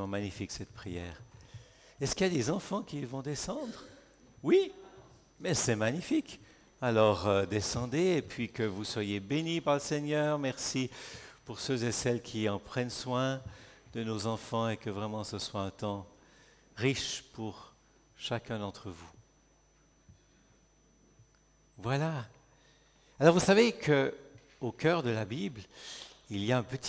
absolument magnifique cette prière. Est-ce qu'il y a des enfants qui vont descendre? Oui, mais c'est magnifique. Alors descendez et puis que vous soyez bénis par le Seigneur. Merci pour ceux et celles qui en prennent soin de nos enfants et que vraiment ce soit un temps riche pour chacun d'entre vous. Voilà. Alors vous savez qu'au cœur de la Bible, il y a un petit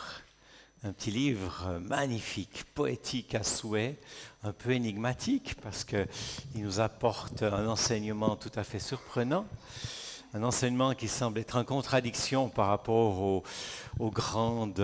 livre magnifique, poétique à souhait, un peu énigmatique parce qu'il nous apporte un enseignement tout à fait surprenant, un enseignement qui semble être en contradiction par rapport aux grandes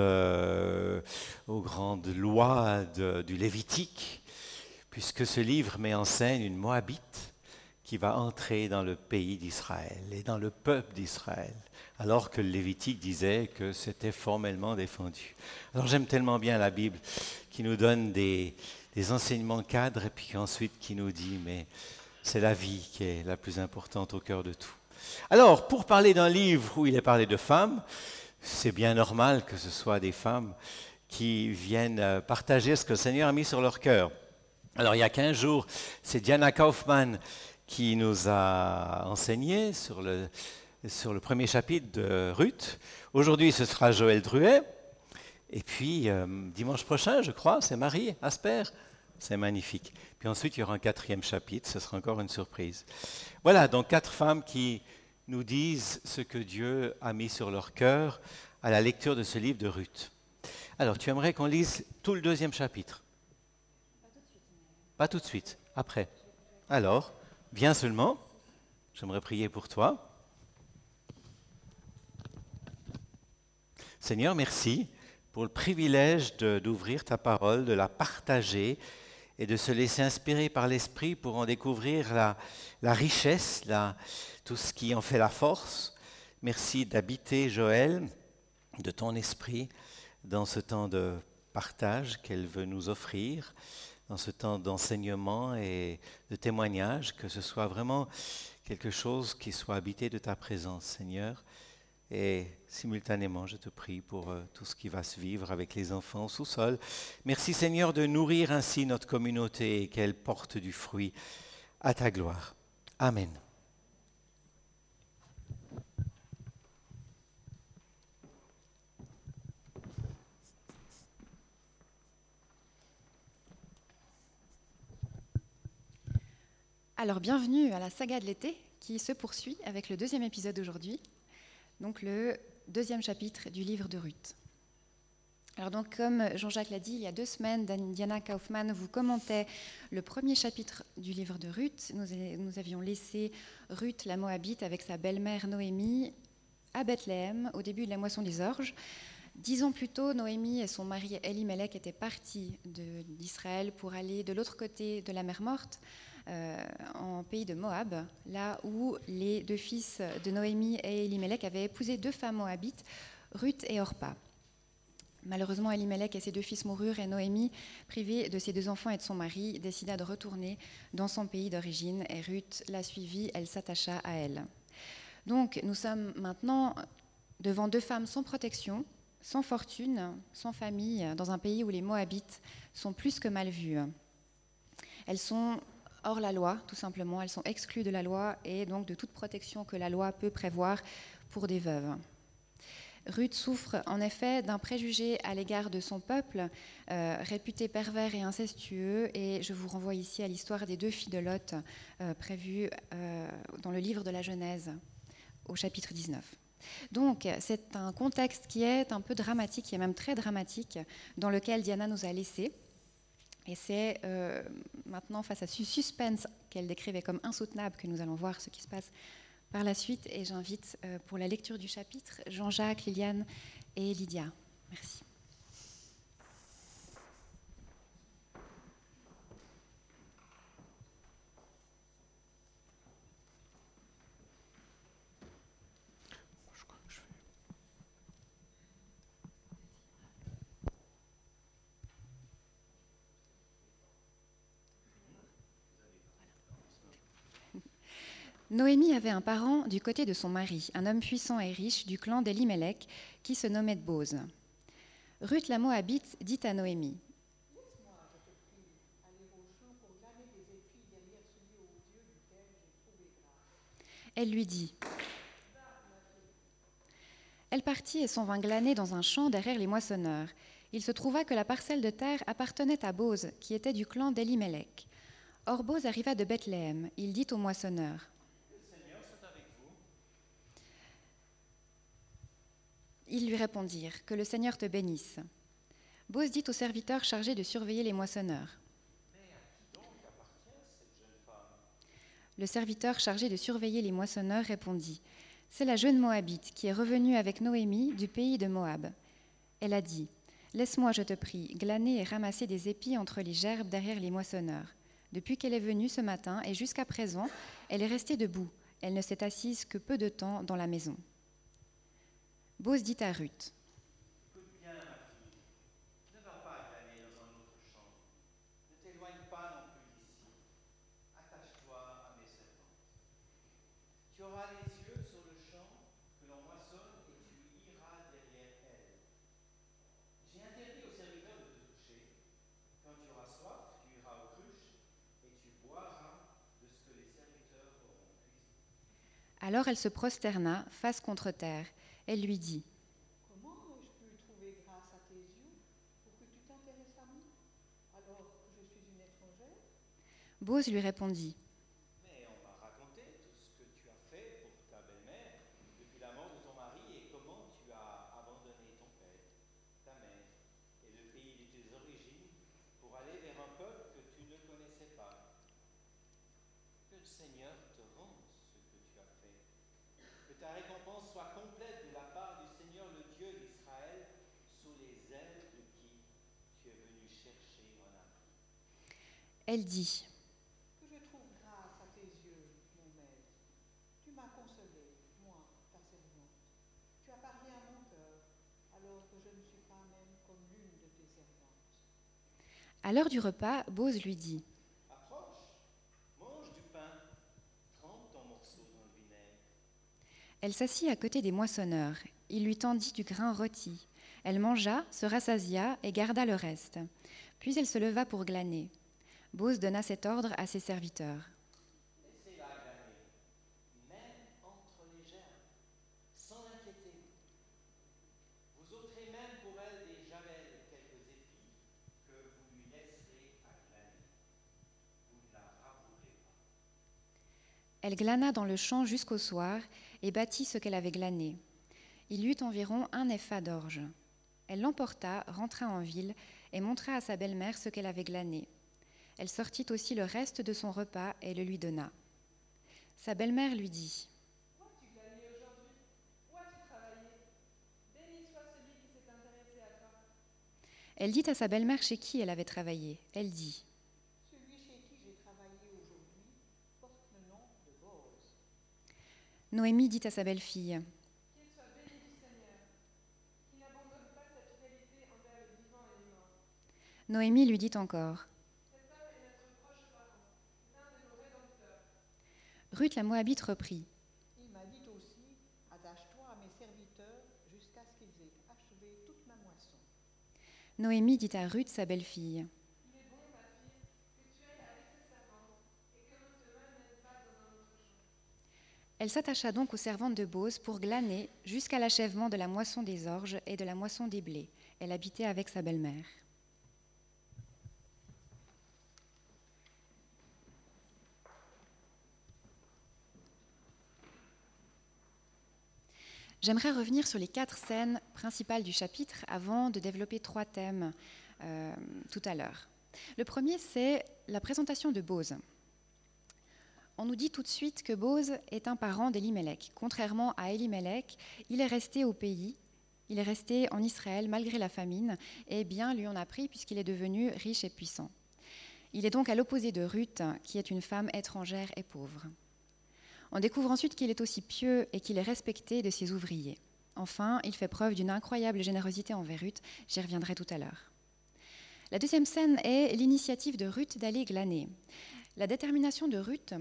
lois du Lévitique, puisque ce livre met en scène une Moabite qui va entrer dans le pays d'Israël et dans le peuple d'Israël, alors que le Lévitique disait que c'était formellement défendu. Alors j'aime tellement bien la Bible qui nous donne des enseignements cadres et puis ensuite qui nous dit mais c'est la vie qui est la plus importante au cœur de tout. Alors pour parler d'un livre où il est parlé de femmes, c'est bien normal que ce soit des femmes qui viennent partager ce que le Seigneur a mis sur leur cœur. Alors il y a 15 jours, c'est Diana Kaufmann qui nous a enseigné sur le premier chapitre de Ruth. Aujourd'hui, ce sera Joël Druet. Et puis, dimanche prochain, je crois, c'est Marie Asper. C'est magnifique. Puis ensuite, il y aura un 4e chapitre. Ce sera encore une surprise. Voilà, donc 4 femmes qui nous disent ce que Dieu a mis sur leur cœur à la lecture de ce livre de Ruth. Alors, tu aimerais qu'on lise tout le 2e chapitre? Pas tout de suite, après. Alors, viens seulement. J'aimerais prier pour toi. Seigneur, merci pour le privilège d'ouvrir ta parole, de la partager et de se laisser inspirer par l'Esprit pour en découvrir la richesse, tout ce qui en fait la force. Merci d'habiter Joël, de ton Esprit, dans ce temps de partage qu'elle veut nous offrir, dans ce temps d'enseignement et de témoignage, que ce soit vraiment quelque chose qui soit habité de ta présence, Seigneur. Et simultanément, je te prie pour tout ce qui va se vivre avec les enfants au sous-sol. Merci Seigneur de nourrir ainsi notre communauté et qu'elle porte du fruit à ta gloire. Amen. Alors bienvenue à la saga de l'été qui se poursuit avec le 2e épisode aujourd'hui, donc le 2e chapitre du livre de Ruth. Alors donc comme Jean-Jacques l'a dit, il y a 2 semaines, Diana Kaufmann vous commentait le 1er chapitre du livre de Ruth. Nous avions laissé Ruth la Moabite avec sa belle-mère Noémie à Bethléem au début de la moisson des orges. 10 ans plus tôt, Noémie et son mari Elimelech étaient partis d'Israël pour aller de l'autre côté de la mer Morte, en pays de Moab, là où les 2 fils de Noémie et Elimelech avaient épousé 2 femmes moabites, Ruth et Orpa. Malheureusement, Elimelech et ses 2 fils moururent et Noémie, privée de ses 2 enfants et de son mari, décida de retourner dans son pays d'origine et Ruth la suivit, elle s'attacha à elle. Donc nous sommes maintenant devant 2 femmes sans protection, sans fortune, sans famille, dans un pays où les Moabites sont plus que mal vus. Elles sont hors la loi, tout simplement. Elles sont exclues de la loi et donc de toute protection que la loi peut prévoir pour des veuves. Ruth souffre en effet d'un préjugé à l'égard de son peuple, réputé pervers et incestueux, et je vous renvoie ici à l'histoire des 2 filles de Lot, prévue dans le livre de la Genèse, au chapitre 19. Donc, c'est un contexte qui est un peu dramatique, qui est même très dramatique, dans lequel Diana nous a laissés. Et c'est maintenant, face à ce suspense qu'elle décrivait comme insoutenable, que nous allons voir ce qui se passe par la suite. Et j'invite pour la lecture du chapitre Jean-Jacques, Liliane et Lydia. Merci. Noémie avait un parent du côté de son mari, un homme puissant et riche du clan d'Elimelech, qui se nommait Boz. Ruth la Moabite dit à Noémie : Elle lui dit. Elle partit et s'en vint glaner dans un champ derrière les moissonneurs. Il se trouva que la parcelle de terre appartenait à Boz, qui était du clan d'Elimelech. Or Boz arriva de Bethléem. Il dit aux moissonneurs. Que le Seigneur soit avec vous. Ils lui répondirent, que le Seigneur te bénisse. Boz dit au serviteur chargé de surveiller les moissonneurs. Mais à qui donc appartient cette jeune femme? Le serviteur chargé de surveiller les moissonneurs répondit, c'est la jeune Moabite qui est revenue avec Noémie du pays de Moab. Elle a dit, laisse-moi, je te prie, glaner et ramasser des épis entre les gerbes derrière les moissonneurs. Depuis qu'elle est venue ce matin et jusqu'à présent, elle est restée debout. Elle ne s'est assise que peu de temps dans la maison. Boz dit à Ruth. Écoute bien, ma fille, ne va pas glaner dans un autre champ. Ne t'éloigne pas non plus d'ici. Attache-toi à mes servantes. Tu auras les yeux sur le champ que l'on moissonne et tu iras derrière elles. J'ai interdit aux serviteurs de te toucher. Quand tu auras soif, tu iras aux cruches et tu boiras de ce que les serviteurs auront cuisiné. Alors elle se prosterna, face contre terre. Elle lui dit, comment ai-je pu trouver grâce à tes yeux pour que tu t'intéresses à moi, alors que je suis une étrangère? Boz lui répondit, Mais on m'a raconté tout ce que tu as fait pour ta belle-mère depuis la mort de ton mari et comment tu as abandonné ton père, ta mère et le pays de tes origines pour aller vers un peuple que tu ne connaissais pas. Que le Seigneur te rende ce que tu as fait. Que ta récompense soit complète de la part du Seigneur, le Dieu d'Israël, sous les ailes de qui tu es venu chercher un abri. elle dit, Que je trouve grâce à tes yeux, mon maître. Tu m'as consolé, moi, ta servante. Tu as parlé à mon cœur, alors que je ne suis pas même comme l'une de tes servantes. à l'heure du repas, Boz lui dit, Approche, mange du pain, trempe ton morceau dans le vinaigre. elle s'assit à côté des moissonneurs. Il lui tendit du grain rôti. Elle mangea, se rassasia et garda le reste. Puis elle se leva pour glaner. Boz donna cet ordre à ses serviteurs. Laissez-la glaner, même entre les gerbes, sans l'inquiéter. Vous ôterez même pour elle des javelles et quelques épis que vous lui laisserez à glaner. Vous ne la raboulerez pas. Elle glana dans le champ jusqu'au soir et bâtit ce qu'elle avait glané. Il y eut environ un épha d'orge. Elle l'emporta, rentra en ville et montra à sa belle-mère ce qu'elle avait glané. Elle sortit aussi le reste de son repas et le lui donna. Sa belle-mère lui dit, Où as-tu gagné aujourd'hui? Où as-tu travaillé? Béni soit celui qui s'est intéressé à toi. elle dit à sa belle-mère chez qui elle avait travaillé. Elle dit, Celui chez qui j'ai travaillé aujourd'hui porte le nom de Boz. Noémie dit à sa belle-fille, Qu'il soit béni du Seigneur, qui n'abandonne pas sa fidélité envers le vivant et les morts. Noémie lui dit encore, Cet homme est notre proche parent, l'un de nos rédempteurs. Ruth la Moabite reprit, Il m'a dit aussi, attache-toi à mes serviteurs jusqu'à ce qu'ils aient achevé toute ma moisson. Noémie dit à Ruth sa belle-fille, Il est bon, ma fille, que tu ailles avec ces servantes et que l'on te malmène pas dans un autre champ. elle s'attacha donc aux servantes de Boz pour glaner jusqu'à l'achèvement de la moisson des orges et de la moisson des blés. Elle habitait avec sa belle-mère. J'aimerais revenir sur les 4 scènes principales du chapitre avant de développer 3 thèmes tout à l'heure. Le premier, c'est la présentation de Boz. On nous dit tout de suite que Boz est un parent d'Elimelech. Contrairement à Elimelech, il est resté au pays, il est resté en Israël malgré la famine, et bien lui en a pris puisqu'il est devenu riche et puissant. Il est donc à l'opposé de Ruth, qui est une femme étrangère et pauvre. On découvre ensuite qu'il est aussi pieux et qu'il est respecté de ses ouvriers. Enfin, il fait preuve d'une incroyable générosité envers Ruth, j'y reviendrai tout à l'heure. La deuxième scène est l'initiative de Ruth d'aller glaner. La détermination de Ruth,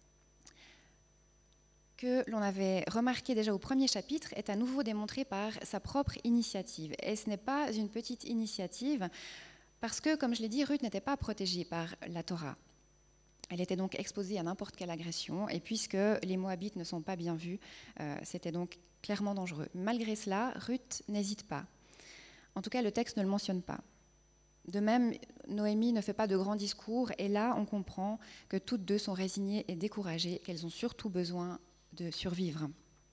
que l'on avait remarqué déjà au premier chapitre, est à nouveau démontrée par sa propre initiative. Et ce n'est pas une petite initiative, parce que, comme je l'ai dit, Ruth n'était pas protégée par la Torah. Elle était donc exposée à n'importe quelle agression, et puisque les Moabites ne sont pas bien vus, c'était donc clairement dangereux. Malgré cela, Ruth n'hésite pas. En tout cas, le texte ne le mentionne pas. De même, Noémie ne fait pas de grands discours, et là, on comprend que toutes deux sont résignées et découragées, qu'elles ont surtout besoin de survivre.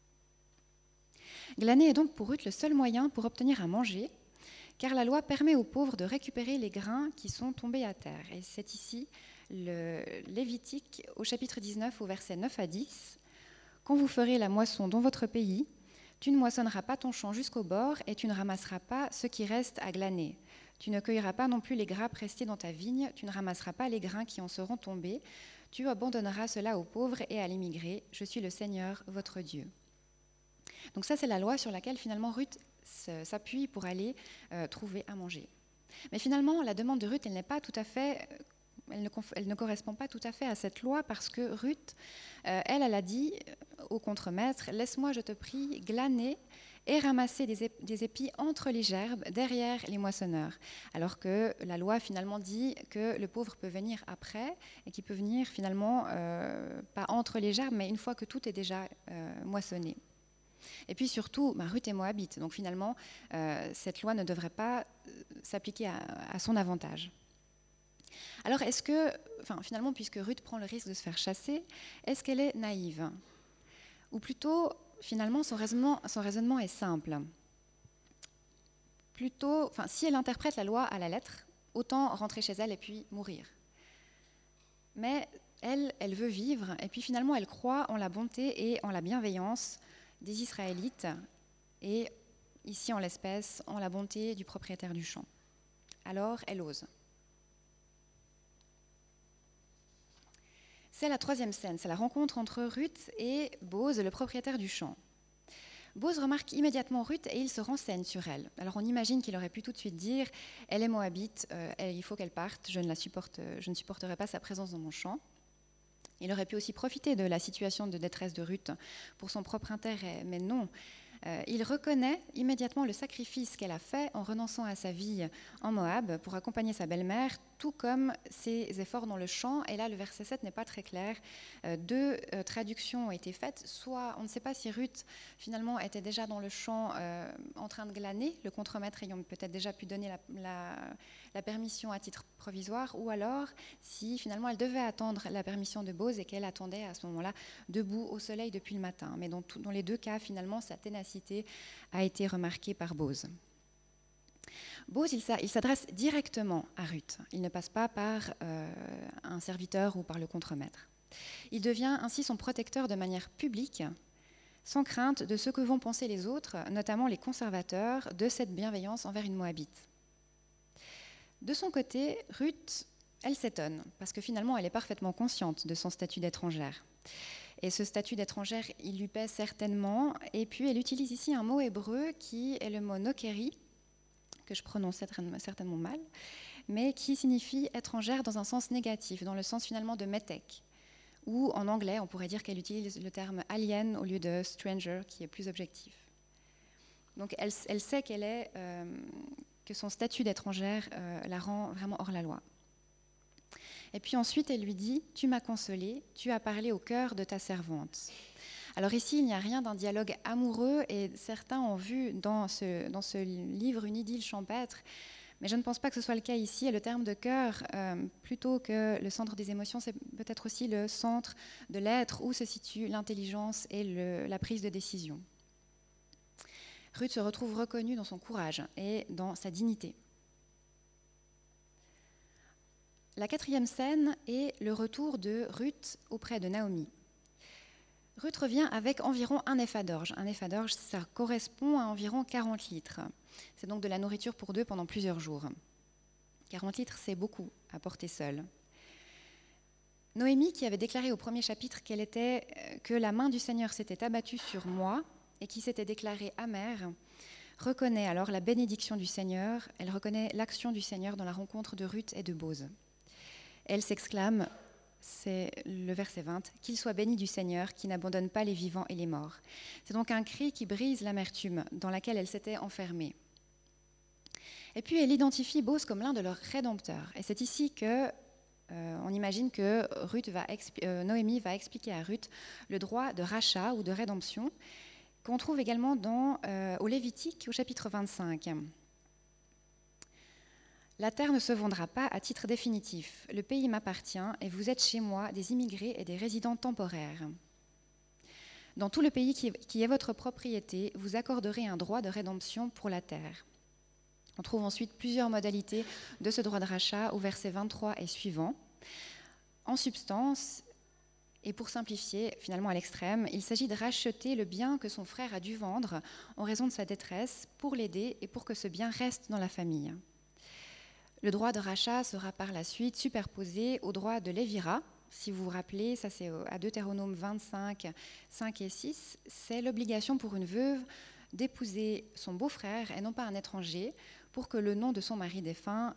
Glaner est donc pour Ruth le seul moyen pour obtenir à manger, car la loi permet aux pauvres de récupérer les grains qui sont tombés à terre. Et c'est ici le Lévitique au chapitre 19 au verset 9 à 10. « Quand vous ferez la moisson dans votre pays, tu ne moissonneras pas ton champ jusqu'au bord et tu ne ramasseras pas ce qui reste à glaner. Tu ne cueilleras pas non plus les grappes restées dans ta vigne, tu ne ramasseras pas les grains qui en seront tombés. Tu abandonneras cela aux pauvres et à l'immigré. Je suis le Seigneur, votre Dieu. » Donc ça, c'est la loi sur laquelle finalement Ruth s'appuie pour aller trouver à manger. Mais finalement, la demande de Ruth, elle ne correspond pas tout à fait à cette loi, parce que Ruth, elle a dit au contremaître, « Laisse-moi, je te prie, glaner et ramasser des épis entre les gerbes, derrière les moissonneurs. » Alors que la loi finalement dit que le pauvre peut venir après, et qu'il peut venir finalement, pas entre les gerbes, mais une fois que tout est déjà moissonné. Et puis surtout, Ruth est moabite, donc finalement, cette loi ne devrait pas s'appliquer à son avantage. Alors finalement, puisque Ruth prend le risque de se faire chasser, est-ce qu'elle est naïve ? Ou plutôt, finalement, son raisonnement est simple. Si elle interprète la loi à la lettre, autant rentrer chez elle et puis mourir. Mais elle veut vivre, et puis finalement, elle croit en la bonté et en la bienveillance des Israélites, et ici en l'espèce, en la bonté du propriétaire du champ. Alors, elle ose. C'est la troisième scène, c'est la rencontre entre Ruth et Boz, le propriétaire du champ. Boz remarque immédiatement Ruth et il se renseigne sur elle. Alors on imagine qu'il aurait pu tout de suite dire « Elle est moabite, il faut qu'elle parte, je ne supporterai pas sa présence dans mon champ ». Il aurait pu aussi profiter de la situation de détresse de Ruth pour son propre intérêt, mais non. Il reconnaît immédiatement le sacrifice qu'elle a fait en renonçant à sa vie en Moab pour accompagner sa belle-mère, tout comme ses efforts dans le champ. Et là, le verset 7 n'est pas très clair. Deux traductions ont été faites. Soit, on ne sait pas si Ruth, finalement, était déjà dans le champ en train de glaner, le contremaître ayant peut-être déjà pu donner la permission à titre provisoire, ou alors si, finalement, elle devait attendre la permission de Boz et qu'elle attendait à ce moment-là debout au soleil depuis le matin. Mais dans les deux cas, finalement, sa ténacité a été remarquée par Boz. Boz, il s'adresse directement à Ruth. Il ne passe pas par un serviteur ou par le contremaître. Il devient ainsi son protecteur de manière publique, sans crainte de ce que vont penser les autres, notamment les conservateurs, de cette bienveillance envers une Moabite. De son côté, Ruth, elle s'étonne, parce que finalement, elle est parfaitement consciente de son statut d'étrangère. Et ce statut d'étrangère, il lui pèse certainement. Et puis, elle utilise ici un mot hébreu qui est le mot nokeri, que je prononce certainement mal, mais qui signifie étrangère dans un sens négatif, dans le sens finalement de metek. Ou en anglais, on pourrait dire qu'elle utilise le terme alien au lieu de stranger, qui est plus objectif. Donc, elle sait que son statut d'étrangère la rend vraiment hors la loi. Et puis ensuite, elle lui dit « Tu m'as consolée, tu as parlé au cœur de ta servante ». Alors ici, il n'y a rien d'un dialogue amoureux, et certains ont vu dans ce livre une idylle champêtre, mais je ne pense pas que ce soit le cas ici. Et le terme de cœur, plutôt que le centre des émotions, c'est peut-être aussi le centre de l'être où se situe l'intelligence et la prise de décision. Ruth se retrouve reconnue dans son courage et dans sa dignité. La quatrième scène est le retour de Ruth auprès de Naomi. Ruth revient avec environ un épha d'orge. Un épha d'orge, ça correspond à environ 40 litres. C'est donc de la nourriture pour deux pendant plusieurs jours. 40 litres, c'est beaucoup à porter seule. Noémie, qui avait déclaré au premier chapitre que la main du Seigneur s'était abattue sur moi et qui s'était déclarée amère, reconnaît alors la bénédiction du Seigneur. Elle reconnaît l'action du Seigneur dans la rencontre de Ruth et de Boz. Elle s'exclame, c'est le verset 20, « Qu'il soit béni du Seigneur, qui n'abandonne pas les vivants et les morts. » C'est donc un cri qui brise l'amertume dans laquelle elle s'était enfermée. Et puis elle identifie Boz comme l'un de leurs rédempteurs. Et c'est ici que on imagine que Noémie va expliquer à Ruth le droit de rachat ou de rédemption qu'on trouve également au Lévitique au chapitre 25. La terre ne se vendra pas à titre définitif. Le pays m'appartient et vous êtes chez moi des immigrés et des résidents temporaires. Dans tout le pays qui est votre propriété, vous accorderez un droit de rédemption pour la terre. On trouve ensuite plusieurs modalités de ce droit de rachat au verset 23 et suivant. En substance, et pour simplifier finalement à l'extrême, il s'agit de racheter le bien que son frère a dû vendre en raison de sa détresse pour l'aider et pour que ce bien reste dans la famille. Le droit de rachat sera par la suite superposé au droit de lévira. Si vous vous rappelez, ça c'est à Deutéronome 25, 5 et 6, c'est l'obligation pour une veuve d'épouser son beau-frère et non pas un étranger pour que le nom de son mari défunt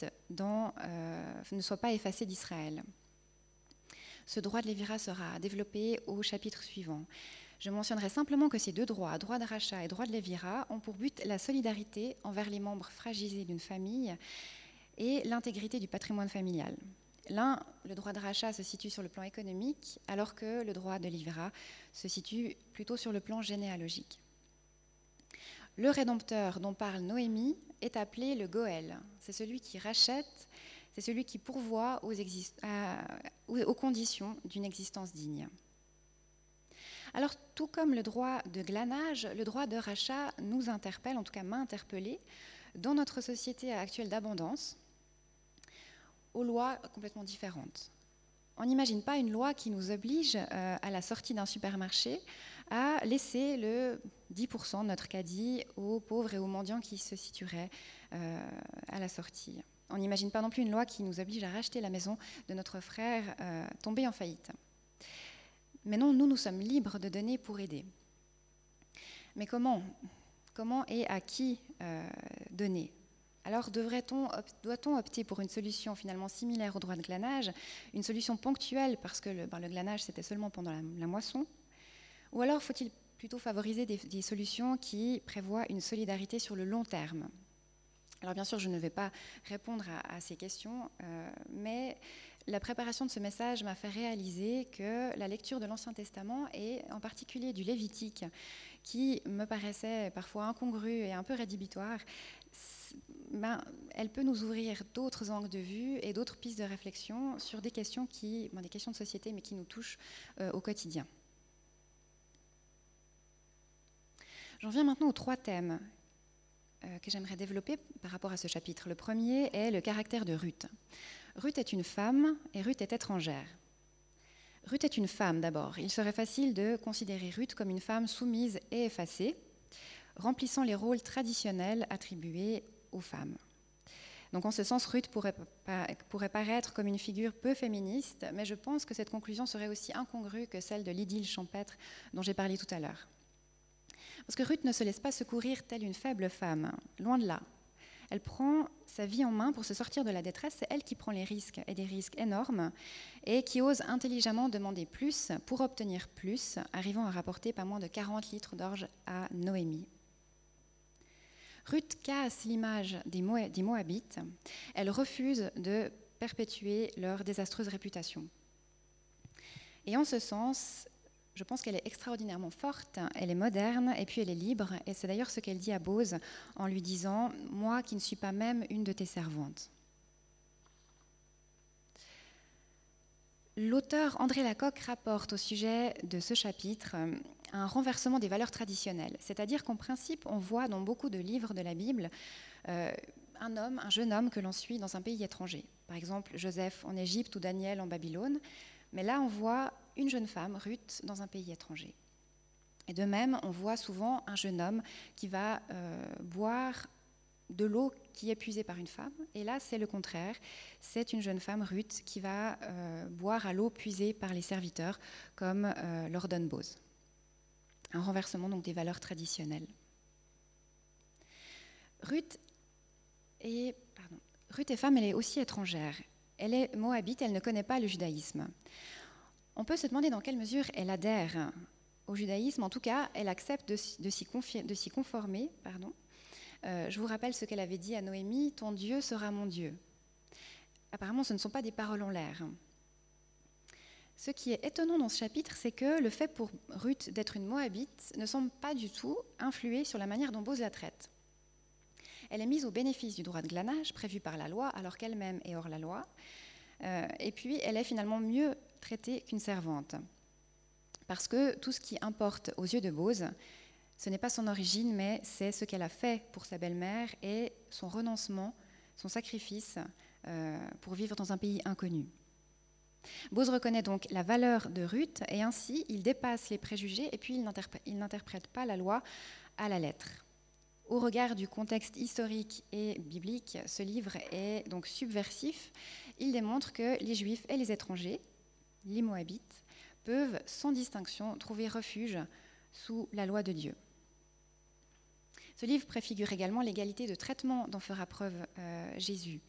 ne soit pas effacé d'Israël. Ce droit de lévira sera développé au chapitre suivant. Je mentionnerai simplement que ces deux droits, droit de rachat et droit de lévira, ont pour but la solidarité envers les membres fragilisés d'une famille et l'intégrité du patrimoine familial. L'un, le droit de rachat, se situe sur le plan économique, alors que le droit de lévira se situe plutôt sur le plan généalogique. Le rédempteur dont parle Noémie est appelé le Goël. C'est celui qui rachète, c'est celui qui pourvoit aux conditions d'une existence digne. Alors, tout comme le droit de glanage, le droit de rachat nous interpelle, en tout cas m'a interpellée, dans notre société actuelle d'abondance, aux lois complètement différentes. On n'imagine pas une loi qui nous oblige, à la sortie d'un supermarché, à laisser le 10% de notre caddie aux pauvres et aux mendiants qui se situeraient à la sortie. On n'imagine pas non plus une loi qui nous oblige à racheter la maison de notre frère tombé en faillite. Mais non, nous sommes libres de donner pour aider. Mais comment et à qui donner ? Alors doit-on opter pour une solution finalement similaire au droit de glanage, une solution ponctuelle parce que le glanage c'était seulement pendant la moisson, ou alors faut-il plutôt favoriser des solutions qui prévoient une solidarité sur le long terme ? Alors bien sûr, je ne vais pas répondre à ces questions, mais la préparation de ce message m'a fait réaliser que la lecture de l'Ancien Testament, et en particulier du Lévitique, qui me paraissait parfois incongrue et un peu rédhibitoire, elle peut nous ouvrir d'autres angles de vue et d'autres pistes de réflexion sur des questions de société, mais qui nous touchent au quotidien. J'en viens maintenant aux 3 thèmes que j'aimerais développer par rapport à ce chapitre. Le premier est le caractère de Ruth. Ruth est une femme et Ruth est étrangère. Ruth est une femme d'abord. Il serait facile de considérer Ruth comme une femme soumise et effacée, remplissant les rôles traditionnels attribués aux femmes. Donc en ce sens, Ruth pourrait paraître comme une figure peu féministe, mais je pense que cette conclusion serait aussi incongrue que celle de l'idylle champêtre dont j'ai parlé tout à l'heure. Parce que Ruth ne se laisse pas secourir telle une faible femme, loin de là. Elle prend sa vie en main pour se sortir de la détresse, c'est elle qui prend les risques, et des risques énormes, et qui ose intelligemment demander plus pour obtenir plus, arrivant à rapporter pas moins de 40 litres d'orge à Noémie. Ruth casse l'image des Moabites, elle refuse de perpétuer leur désastreuse réputation. Et en ce sens, je pense qu'elle est extraordinairement forte, elle est moderne et puis elle est libre. Et c'est d'ailleurs ce qu'elle dit à Boz en lui disant « Moi qui ne suis pas même une de tes servantes ». L'auteur André Lacocque rapporte au sujet de ce chapitre un renversement des valeurs traditionnelles. C'est-à-dire qu'en principe, on voit dans beaucoup de livres de la Bible un jeune homme que l'on suit dans un pays étranger. Par exemple, Joseph en Égypte ou Daniel en Babylone. Mais là, on voit une jeune femme, Ruth, dans un pays étranger. Et de même, on voit souvent un jeune homme qui va boire de l'eau qui est puisée par une femme. Et là, c'est le contraire. C'est une jeune femme, Ruth, qui va boire à l'eau puisée par les serviteurs, comme l'ordonne Boz. Un renversement donc des valeurs traditionnelles. Ruth est femme, elle est aussi étrangère. Elle est moabite, elle ne connaît pas le judaïsme. On peut se demander dans quelle mesure elle adhère au judaïsme. En tout cas, elle accepte de s'y conformer. Je vous rappelle ce qu'elle avait dit à Noémie, « Ton Dieu sera mon Dieu ». apparemment, ce ne sont pas des paroles en l'air. Ce qui est étonnant dans ce chapitre, c'est que le fait pour Ruth d'être une Moabite ne semble pas du tout influer sur la manière dont Boz la traite. Elle est mise au bénéfice du droit de glanage prévu par la loi, alors qu'elle-même est hors la loi. Et puis, elle est finalement mieux traitée qu'une servante. Parce que tout ce qui importe aux yeux de Boz, ce n'est pas son origine, mais c'est ce qu'elle a fait pour sa belle-mère et son renoncement, son sacrifice pour vivre dans un pays inconnu. Boz reconnaît donc la valeur de Ruth et ainsi il dépasse les préjugés et puis il n'interprète pas la loi à la lettre. Au regard du contexte historique et biblique, ce livre est donc subversif. Il démontre que les Juifs et les étrangers, les Moabites, peuvent sans distinction trouver refuge sous la loi de Dieu. Ce livre préfigure également l'égalité de traitement dont fera preuve Jésus.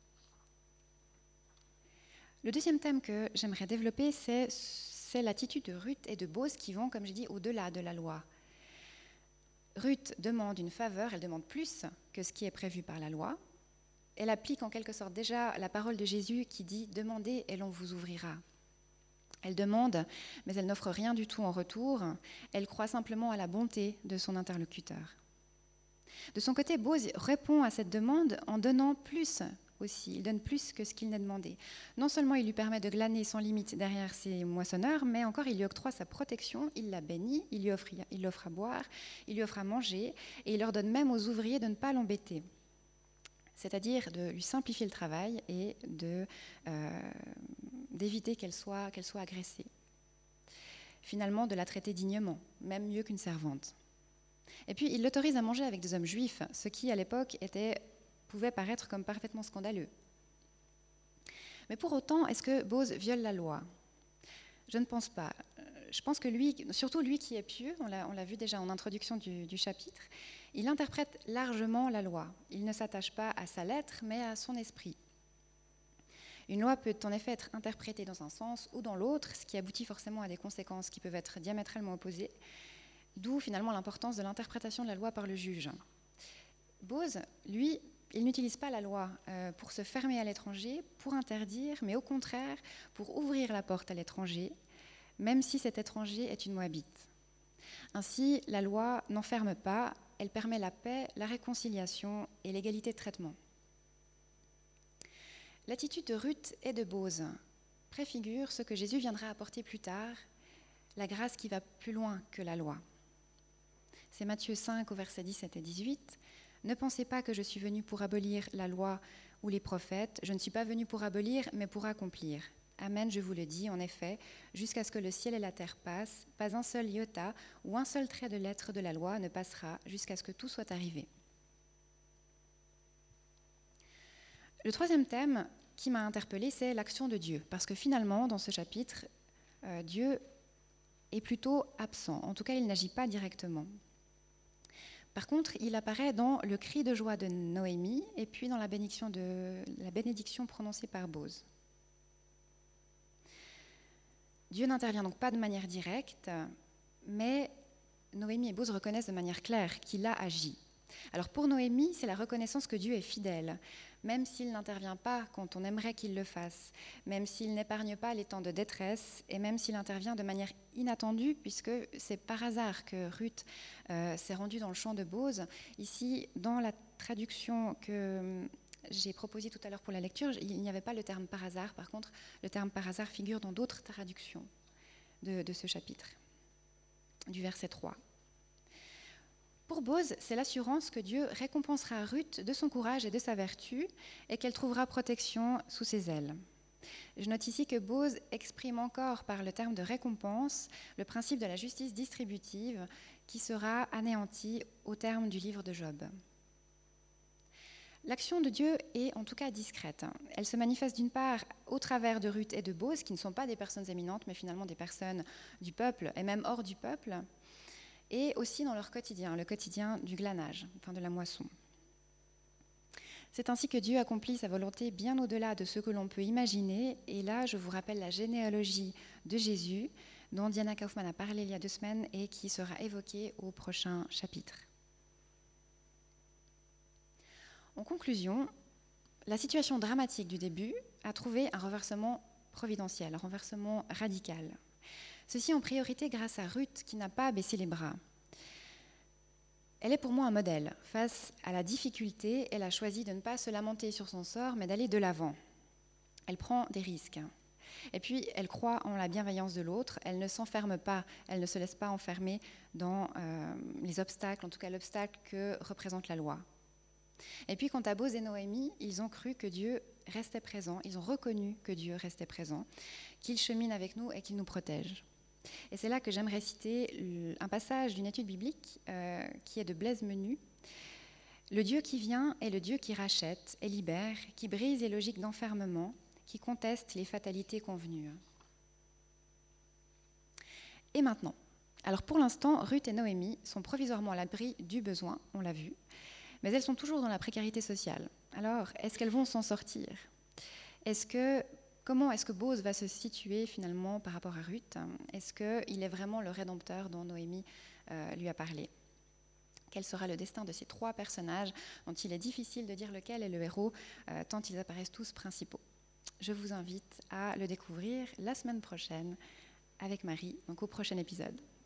Le deuxième thème que j'aimerais développer, c'est l'attitude de Ruth et de Boz qui vont, comme je dis, au-delà de la loi. Ruth demande une faveur, elle demande plus que ce qui est prévu par la loi. Elle applique en quelque sorte déjà la parole de Jésus qui dit « Demandez et l'on vous ouvrira ». Elle demande, mais elle n'offre rien du tout en retour. Elle croit simplement à la bonté de son interlocuteur. De son côté, Boz répond à cette demande en donnant plus aussi. Il donne plus que ce qu'il n'est demandé. Non seulement il lui permet de glaner sans limite derrière ses moissonneurs, mais encore il lui octroie sa protection, il la bénit, il lui offre à boire, il lui offre à manger, et il ordonne même aux ouvriers de ne pas l'embêter. C'est-à-dire de lui simplifier le travail et d'éviter qu'elle soit agressée. Finalement, de la traiter dignement, même mieux qu'une servante. Et puis, il l'autorise à manger avec des hommes juifs, ce qui, à l'époque, pouvait paraître comme parfaitement scandaleux. Mais pour autant, est-ce que Boz viole la loi ? Je ne pense pas. Je pense que lui, surtout lui qui est pieux, on l'a vu déjà en introduction du chapitre, il interprète largement la loi. Il ne s'attache pas à sa lettre, mais à son esprit. Une loi peut en effet être interprétée dans un sens ou dans l'autre, ce qui aboutit forcément à des conséquences qui peuvent être diamétralement opposées, d'où finalement l'importance de l'interprétation de la loi par le juge. Boz, lui, il n'utilise pas la loi pour se fermer à l'étranger, pour interdire, mais au contraire pour ouvrir la porte à l'étranger, même si cet étranger est une Moabite. Ainsi, la loi n'enferme pas, elle permet la paix, la réconciliation et l'égalité de traitement. L'attitude de Ruth et de Boz préfigure ce que Jésus viendra apporter plus tard, la grâce qui va plus loin que la loi. C'est Matthieu 5 au verset 17 et 18. « Ne pensez pas que je suis venu pour abolir la loi ou les prophètes. Je ne suis pas venu pour abolir, mais pour accomplir. Amen, je vous le dis, en effet, jusqu'à ce que le ciel et la terre passent, pas un seul iota ou un seul trait de lettre de la loi ne passera jusqu'à ce que tout soit arrivé. » Le troisième thème qui m'a interpellée, c'est l'action de Dieu. Parce que finalement, dans ce chapitre, Dieu est plutôt absent. En tout cas, il n'agit pas directement. Par contre, il apparaît dans le cri de joie de Noémie et puis dans la bénédiction prononcée par Boz. Dieu n'intervient donc pas de manière directe, mais Noémie et Boz reconnaissent de manière claire qu'il a agi. Alors pour Noémie, c'est la reconnaissance que Dieu est fidèle, même s'il n'intervient pas quand on aimerait qu'il le fasse, même s'il n'épargne pas les temps de détresse et même s'il intervient de manière inattendue, puisque c'est par hasard que Ruth s'est rendue dans le champ de Boz. Ici, dans la traduction que j'ai proposée tout à l'heure pour la lecture, il n'y avait pas le terme par hasard. Par contre, le terme par hasard figure dans d'autres traductions de ce chapitre, du verset 3. Pour Boz, c'est l'assurance que Dieu récompensera Ruth de son courage et de sa vertu et qu'elle trouvera protection sous ses ailes. Je note ici que Boz exprime encore par le terme de récompense le principe de la justice distributive qui sera anéanti au terme du livre de Job. L'action de Dieu est en tout cas discrète. Elle se manifeste d'une part au travers de Ruth et de Boz, qui ne sont pas des personnes éminentes, mais finalement des personnes du peuple et même hors du peuple, et aussi dans leur quotidien, le quotidien du glanage, enfin de la moisson. C'est ainsi que Dieu accomplit sa volonté bien au-delà de ce que l'on peut imaginer. Et là, je vous rappelle la généalogie de Jésus, dont Diana Kaufmann a parlé il y a 2 semaines et qui sera évoquée au prochain chapitre. En conclusion, la situation dramatique du début a trouvé un renversement providentiel, un renversement radical. Ceci en priorité grâce à Ruth qui n'a pas baissé les bras. Elle est pour moi un modèle. Face à la difficulté, elle a choisi de ne pas se lamenter sur son sort, mais d'aller de l'avant. Elle prend des risques. Et puis, elle croit en la bienveillance de l'autre. Elle ne s'enferme pas, elle ne se laisse pas enfermer dans les obstacles, en tout cas l'obstacle que représente la loi. Et puis, quant à Boz et Noémie, ils ont cru que Dieu restait présent. Ils ont reconnu que Dieu restait présent, qu'il chemine avec nous et qu'il nous protège. Et c'est là que j'aimerais citer un passage d'une étude biblique qui est de Blaise Menu. Le Dieu qui vient est le Dieu qui rachète et libère, qui brise les logiques d'enfermement, qui conteste les fatalités convenues. Et maintenant, alors pour l'instant, Ruth et Noémie sont provisoirement à l'abri du besoin, on l'a vu, mais elles sont toujours dans la précarité sociale. Alors, est-ce qu'elles vont s'en sortir ? Comment est-ce que Boz va se situer finalement par rapport à Ruth ? Est-ce qu'il est vraiment le rédempteur dont Noémie lui a parlé ? Quel sera le destin de ces trois personnages dont il est difficile de dire lequel est le héros, tant ils apparaissent tous principaux ? Je vous invite à le découvrir la semaine prochaine avec Marie, donc au prochain épisode.